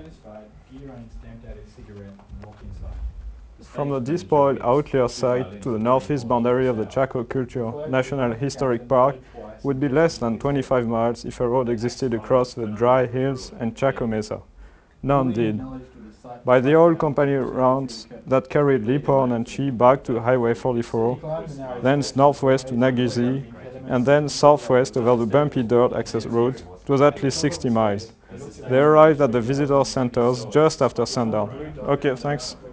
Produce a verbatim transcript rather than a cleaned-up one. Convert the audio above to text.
From the despoiled Outlier site to the northeast boundary of the Chaco Culture National Historic Park would be less than twenty-five miles if a road existed across the dry hills and Chaco Mesa. None did. By the old company routes that carried Liphorn and Chi back to Highway forty-four, then northwest to Nageezi, and then southwest over the bumpy dirt access road, it was at least sixty miles. They arrived at the visitor centers just after sundown. Okay, thanks.